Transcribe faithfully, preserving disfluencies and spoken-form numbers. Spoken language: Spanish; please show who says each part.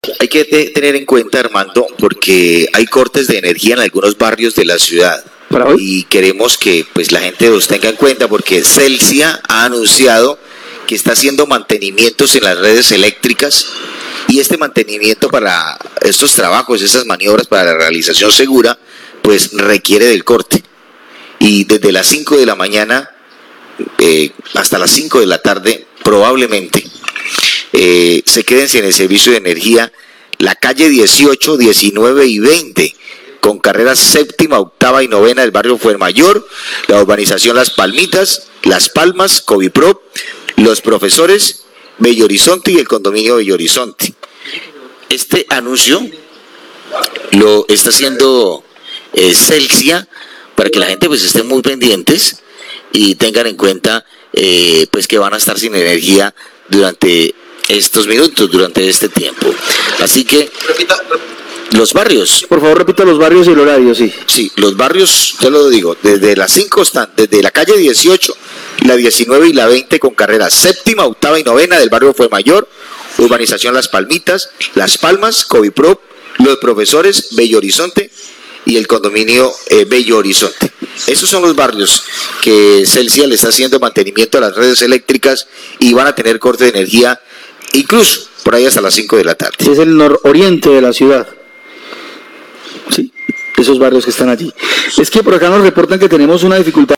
Speaker 1: Hay que te- tener en cuenta, Armando, porque hay cortes de energía en algunos barrios de la ciudad.
Speaker 2: ¿Para hoy?
Speaker 1: Y queremos que pues la gente los tenga en cuenta porque Celsia ha anunciado que está haciendo mantenimientos en las redes eléctricas y este mantenimiento para estos trabajos, esas maniobras para la realización segura, pues requiere del corte. Y desde las cinco de la mañana eh, hasta las cinco de la tarde probablemente eh, se queden sin el servicio de energía la calle dieciocho, diecinueve y veinte, con carreras séptima, octava y novena del barrio Fuenmayor, la urbanización Las Palmitas, Las Palmas, Covipro, Los Profesores, Bello Horizonte y el condominio Bello Horizonte. Este anuncio lo está haciendo eh, Celsia para que la gente pues esté muy pendientes y tengan en cuenta eh, pues que van a estar sin energía durante estos minutos, durante este tiempo. Así que los barrios,
Speaker 2: Por favor, repita los barrios y el horario, sí.
Speaker 1: sí, los barrios, yo lo digo, desde las cinco están, desde la calle dieciocho, la diecinueve y la veinte con carreras séptima, octava y novena del barrio Fuenmayor, urbanización Las Palmitas, Las Palmas, Covipro, Los Profesores, Bello Horizonte y el condominio eh, Bello Horizonte. Esos son los barrios que Celsia le está haciendo mantenimiento a las redes eléctricas y van a tener corte de energía incluso por ahí hasta las cinco de la tarde.
Speaker 2: Ese es el nororiente de la ciudad. Sí, esos barrios que están allí. Es que por acá nos reportan que tenemos una dificultad.